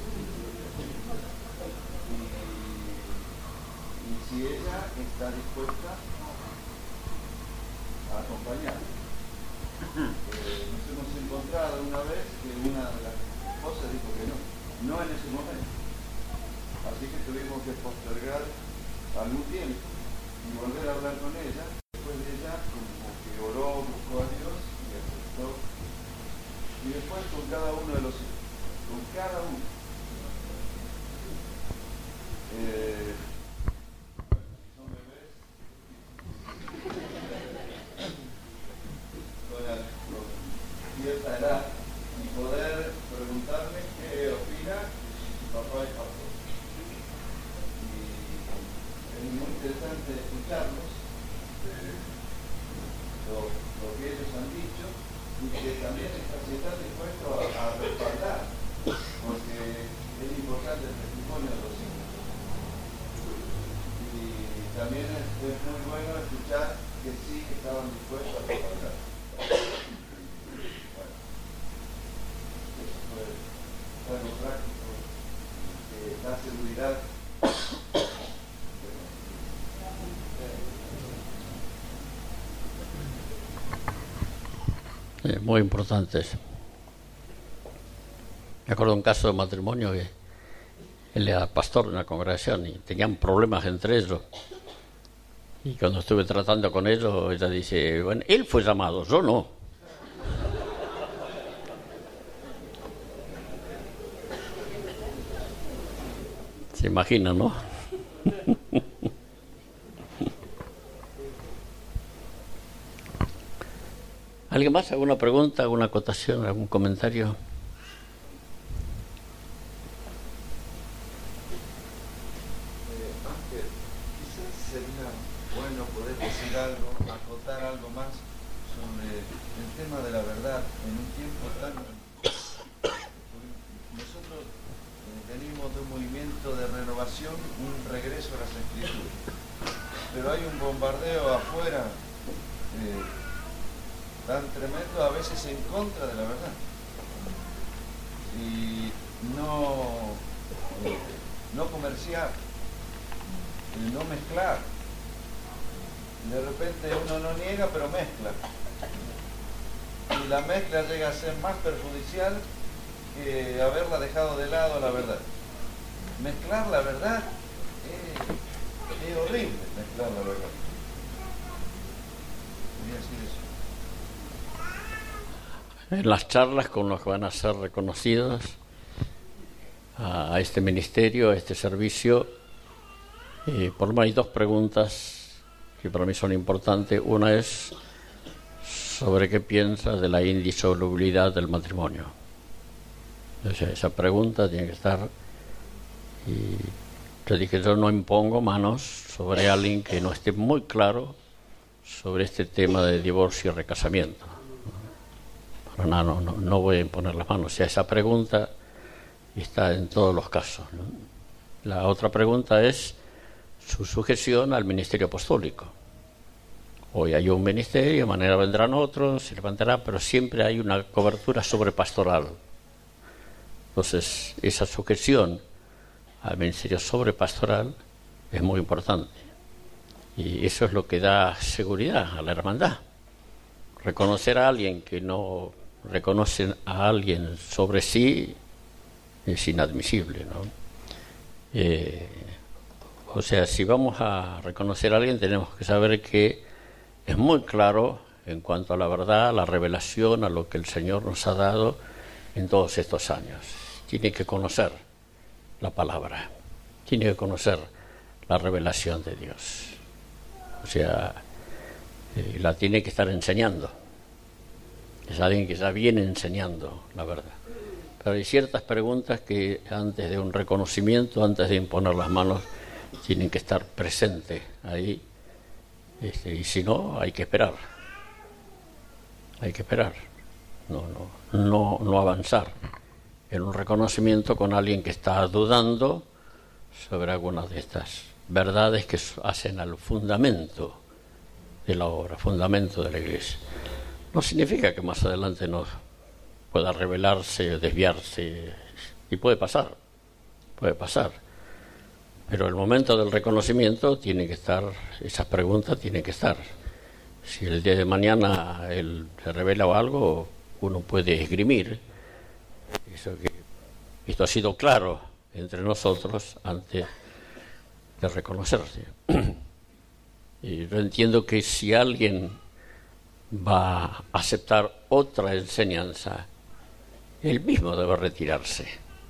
Y si ella está dispuesta a acompañarle. Nos hemos encontrado una vez que una de las esposas dijo que no en ese momento. Así que tuvimos que postergar algún tiempo y volver a hablar con ella. Después de ella como que oró, buscó a Dios y aceptó. Y después con cada uno de los hijos, con cada uno. Son bebés con cierta edad y poder preguntarle qué opina si su papá es pastor. Es muy interesante escucharlos, lo que ellos han dicho y que también se están dispuestos a respaldar, porque es importante el testimonio de los hijos. escuchar que sí estaban dispuestos a trabajar. Bueno, eso fue algo práctico, que da seguridad. Muy importante eso. Me acuerdo de un caso de matrimonio que él era pastor de una congregación y tenían problemas entre ellos. Y cuando estuve tratando con ellos, ella dice, bueno, él fue llamado, yo no. Se imagina, ¿no? ¿Alguien más? ¿Alguna pregunta, alguna acotación, algún comentario? Ángel, quizás sería bueno poder decir algo, acotar algo más sobre el tema de la verdad en un tiempo tan... Nosotros venimos de un movimiento de renovación, un regreso a las Escrituras, pero hay un bombardeo afuera tan tremendo, a veces en contra de la verdad, y no comerciar, no mezclar. De repente uno no niega, pero mezcla, y la mezcla llega a ser más perjudicial que haberla dejado de lado la verdad. Mezclar la verdad es horrible, mezclar la verdad. Quería decir eso. En las charlas con los que van a ser reconocidos a este ministerio, a este servicio, por lo menos hay dos preguntas que para mí son importantes. Una es sobre qué piensa de la indisolubilidad del matrimonio. O sea, esa pregunta tiene que estar. Y yo dije, yo no impongo manos sobre alguien que no esté muy claro sobre este tema de divorcio y recasamiento. Pero no voy a imponer las manos. O sea, esa pregunta está en todos los casos, ¿no? La otra pregunta es su sujeción al ministerio apostólico. Hoy hay un ministerio, mañana vendrán otros, se levantará, pero siempre hay una cobertura sobrepastoral. Entonces, esa sujeción al ministerio sobrepastoral es muy importante. Y eso es lo que da seguridad a la hermandad. Reconocer a alguien que no reconoce a alguien sobre sí es inadmisible, ¿no? O sea, si vamos a reconocer a alguien, tenemos que saber que es muy claro en cuanto a la verdad, a la revelación, a lo que el Señor nos ha dado en todos estos años. Tiene que conocer la palabra, tiene que conocer la revelación de Dios. O sea, la tiene que estar enseñando. Es alguien que ya viene enseñando la verdad. Pero hay ciertas preguntas que antes de un reconocimiento, antes de imponer las manos, tienen que estar presentes ahí. Y si no, hay que esperar. Hay que esperar. No avanzar en un reconocimiento con alguien que está dudando sobre algunas de estas verdades que hacen al fundamento de la obra, fundamento de la Iglesia. No significa que más adelante no pueda revelarse, desviarse, y puede pasar. Pero el momento del reconocimiento tiene que estar, esas preguntas tienen que estar. Si el día de mañana él se revela o algo, uno puede esgrimir eso, que esto ha sido claro entre nosotros antes de reconocerse. Y yo entiendo que si alguien va a aceptar otra enseñanza, él mismo debe retirarse.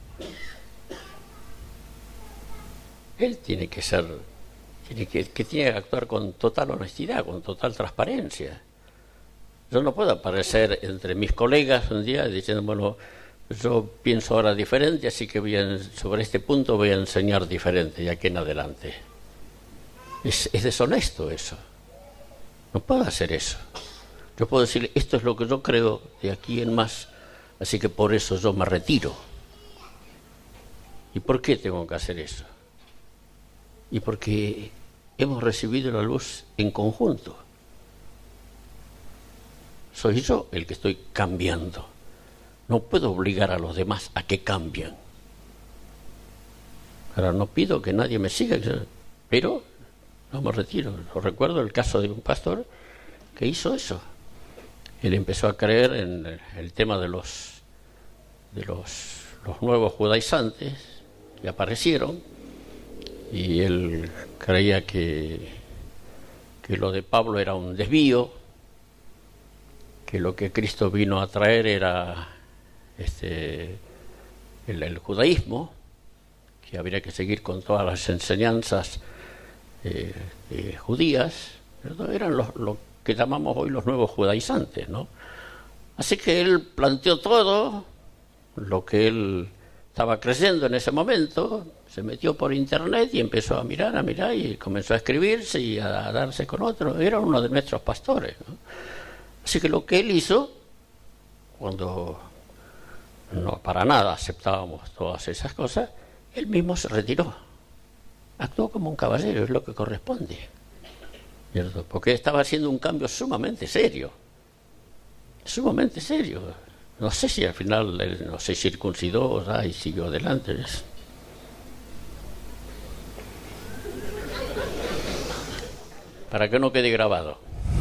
Él tiene que tiene que actuar con total honestidad, con total transparencia. Yo no puedo aparecer entre mis colegas un día diciendo, bueno, yo pienso ahora diferente, así que sobre este punto voy a enseñar diferente, y aquí en adelante. Es deshonesto eso. No puedo hacer eso. Yo puedo decir, esto es lo que yo creo de aquí en más, así que por eso yo me retiro. ¿Y por qué tengo que hacer eso? Y porque hemos recibido la luz en conjunto. Soy yo el que estoy cambiando. No puedo obligar a los demás a que cambien. Ahora no pido que nadie me siga, pero no me retiro. Recuerdo el caso de un pastor que hizo eso. Él empezó a creer en el tema de los nuevos judaizantes que aparecieron, y él creía que lo de Pablo era un desvío, que lo que Cristo vino a traer era el judaísmo, que habría que seguir con todas las enseñanzas judías. Eran lo que llamamos hoy los nuevos judaizantes, ¿no? Así que él planteó todo lo que él estaba creyendo en ese momento, se metió por internet y empezó a mirar y comenzó a escribirse y a darse con otro. Era uno de nuestros pastores, ¿no? Así que lo que él hizo, cuando no para nada aceptábamos todas esas cosas, él mismo se retiró. Actuó como un caballero, es lo que corresponde, ¿cierto? Porque estaba haciendo un cambio sumamente serio. No sé si al final él no se circuncidó y siguió adelante. Para que no quede grabado.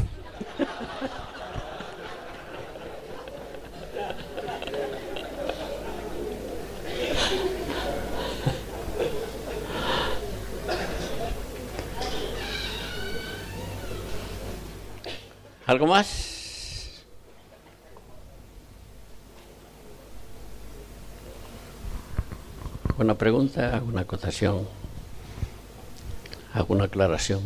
¿Algo más? ¿Alguna pregunta? ¿Alguna acotación? ¿Alguna aclaración?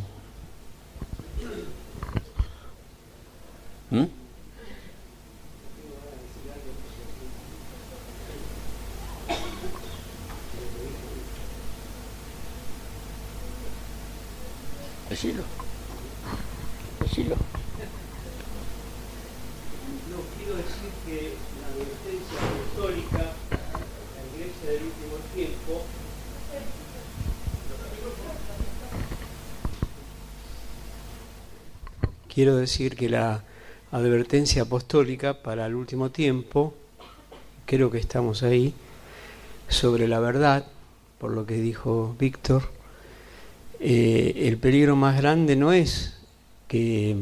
Decilo. No quiero decir que la advertencia apostólica, la Iglesia del último tiempo, quiero decir que la advertencia apostólica para el último tiempo, creo que estamos ahí, sobre la verdad, por lo que dijo Víctor, el peligro más grande no es que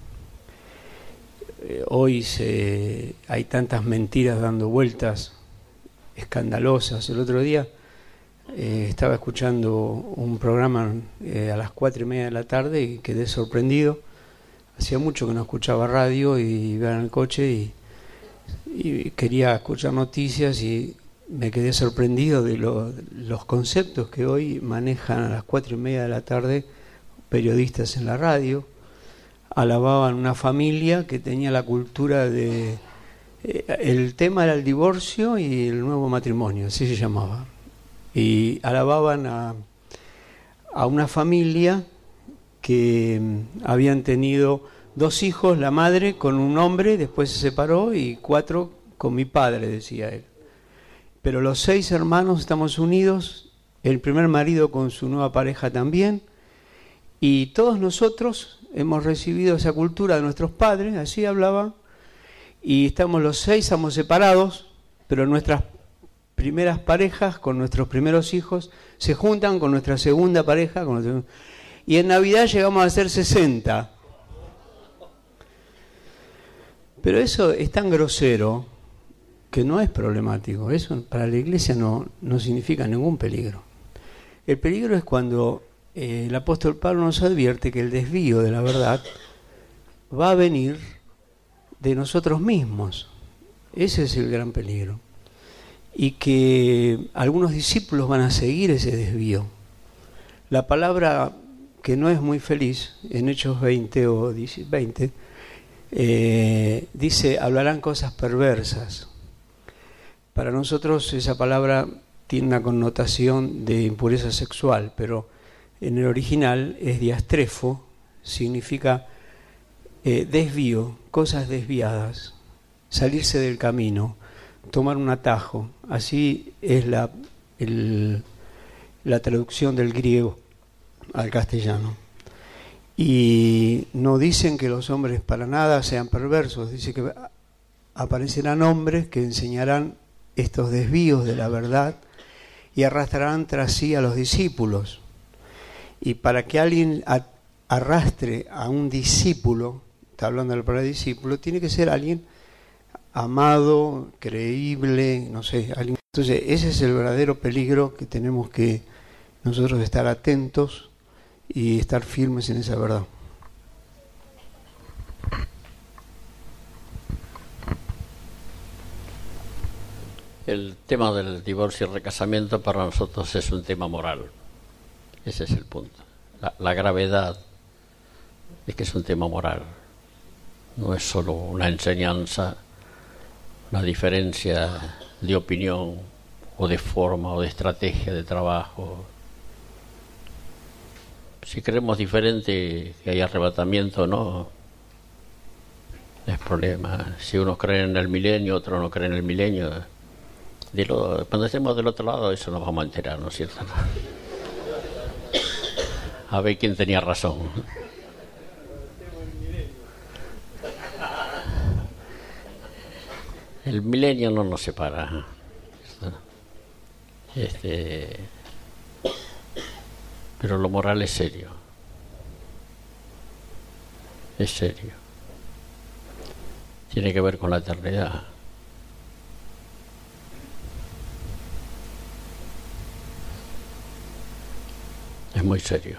hoy hay tantas mentiras dando vueltas escandalosas. El otro día estaba escuchando un programa a las 4:30 de la tarde y quedé sorprendido. Hacía mucho que no escuchaba radio y iba en el coche y quería escuchar noticias y me quedé sorprendido de los conceptos que hoy manejan a las 4:30 de la tarde periodistas en la radio. Alababan una familia que tenía la cultura de... el tema era el divorcio y el nuevo matrimonio, así se llamaba. Y alababan a una familia que habían tenido 2 hijos, la madre con un hombre, después se separó, y 4 con mi padre, decía él. Pero los 6 hermanos estamos unidos, el primer marido con su nueva pareja también, y todos nosotros hemos recibido esa cultura de nuestros padres, así hablaban, y estamos los 6, estamos separados, pero nuestras primeras parejas con nuestros primeros hijos se juntan con nuestra segunda pareja, y en Navidad llegamos a ser 60. Pero eso es tan grosero que no es problemático. Eso para la Iglesia no significa ningún peligro. El peligro es cuando el apóstol Pablo nos advierte que el desvío de la verdad va a venir de nosotros mismos. Ese es el gran peligro. Y que algunos discípulos van a seguir ese desvío. La palabra que no es muy feliz, en Hechos 20 o 20, dice, hablarán cosas perversas. Para nosotros esa palabra tiene una connotación de impureza sexual, pero en el original es diastrefo, significa desvío, cosas desviadas, salirse del camino, tomar un atajo. Así es la traducción del griego al castellano. Y no dicen que los hombres para nada sean perversos, dice que aparecerán hombres que enseñarán estos desvíos de la verdad y arrastrarán tras sí a los discípulos. Y para que alguien arrastre a un discípulo, está hablando de la palabra discípulo, tiene que ser alguien amado, creíble, no sé, alguien. Entonces ese es el verdadero peligro que tenemos que nosotros estar atentos y estar firmes en esa verdad. El tema del divorcio y recasamiento para nosotros es un tema moral. Ese es el punto. La gravedad es que es un tema moral. No es solo una enseñanza, una diferencia de opinión o de forma o de estrategia de trabajo. Si creemos diferente, que hay arrebatamiento o no, es problema. Si unos creen en el milenio, otros no creen en el milenio, cuando estemos del otro lado, eso nos vamos a enterar, ¿no es cierto? A ver quién tenía razón. El milenio no nos separa. Pero lo moral es serio. Es serio. Tiene que ver con la eternidad. Es muy serio.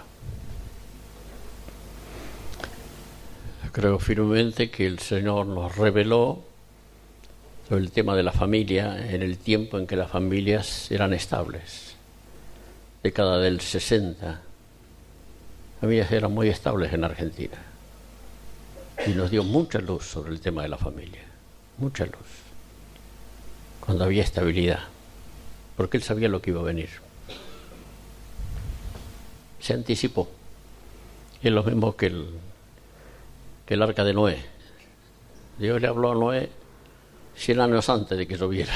Creo firmemente que el Señor nos reveló sobre el tema de la familia en el tiempo en que las familias eran estables. Década del 60, familias eran muy estables en Argentina. Y nos dio mucha luz sobre el tema de la familia. Mucha luz. Cuando había estabilidad. Porque Él sabía lo que iba a venir. Se anticipó. Es lo mismo que el arca de Noé. Dios le habló a Noé 100 años antes de que lloviera.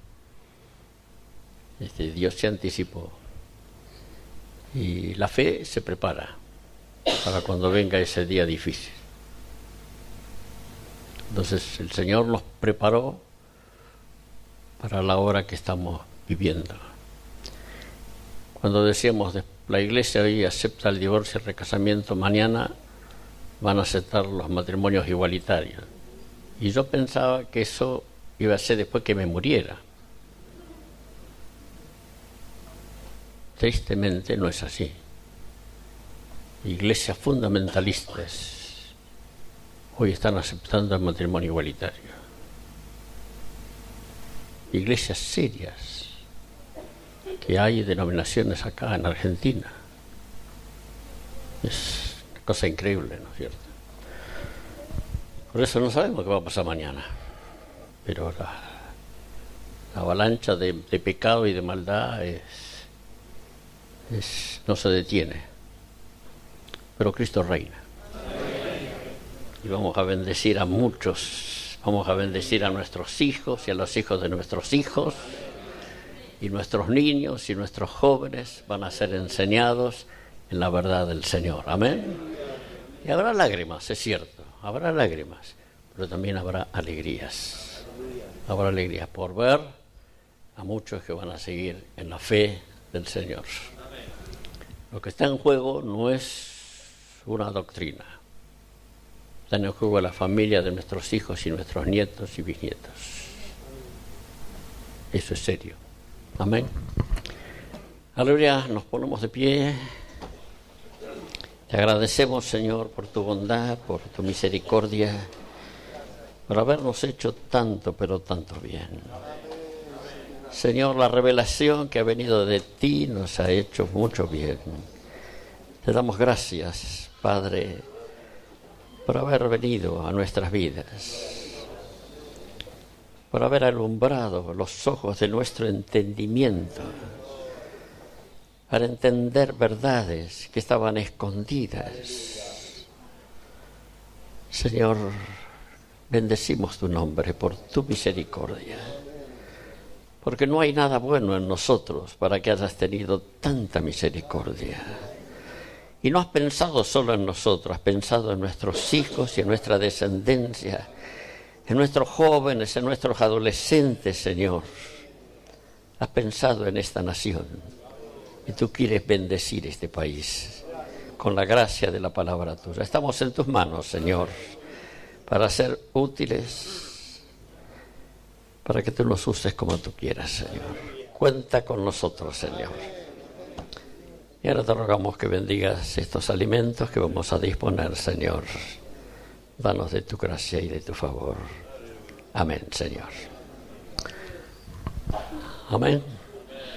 Dios se anticipó. Y la fe se prepara para cuando venga ese día difícil. Entonces el Señor nos preparó para la hora que estamos viviendo. Cuando decíamos la Iglesia hoy acepta el divorcio y el recasamiento, mañana van a aceptar los matrimonios igualitarios. Y yo pensaba que eso iba a ser después que me muriera. Tristemente no es así. Iglesias fundamentalistas hoy están aceptando el matrimonio igualitario. Iglesias serias que hay denominaciones acá en Argentina. Es una cosa increíble, ¿no es cierto? Por eso no sabemos qué va a pasar mañana. Pero la avalancha de pecado y de maldad no se detiene. Pero Cristo reina. Y vamos a bendecir a muchos. Vamos a bendecir a nuestros hijos y a los hijos de nuestros hijos. Y nuestros niños y nuestros jóvenes van a ser enseñados en la verdad del Señor. Amén. Y habrá lágrimas, es cierto. Habrá lágrimas. Pero también habrá alegrías. Habrá alegrías por ver a muchos que van a seguir en la fe del Señor. Lo que está en juego no es una doctrina. Está en juego la familia de nuestros hijos y nuestros nietos y bisnietos. Eso es serio. Amén. Aleluya, nos ponemos de pie. Te agradecemos, Señor, por tu bondad, por tu misericordia, por habernos hecho tanto, pero tanto bien. Señor, la revelación que ha venido de ti nos ha hecho mucho bien. Te damos gracias, Padre, por haber venido a nuestras vidas, por haber alumbrado los ojos de nuestro entendimiento, para entender verdades que estaban escondidas. Señor, bendecimos tu nombre por tu misericordia, porque no hay nada bueno en nosotros para que hayas tenido tanta misericordia. Y no has pensado solo en nosotros, has pensado en nuestros hijos y en nuestra descendencia, en nuestros jóvenes, en nuestros adolescentes, Señor. Has pensado en esta nación y tú quieres bendecir este país con la gracia de la palabra tuya. Estamos en tus manos, Señor, para ser útiles, para que tú nos uses como tú quieras, Señor. Cuenta con nosotros, Señor. Y ahora te rogamos que bendigas estos alimentos que vamos a disponer, Señor. Danos de tu gracia y de tu favor. Amén, Señor. Amén.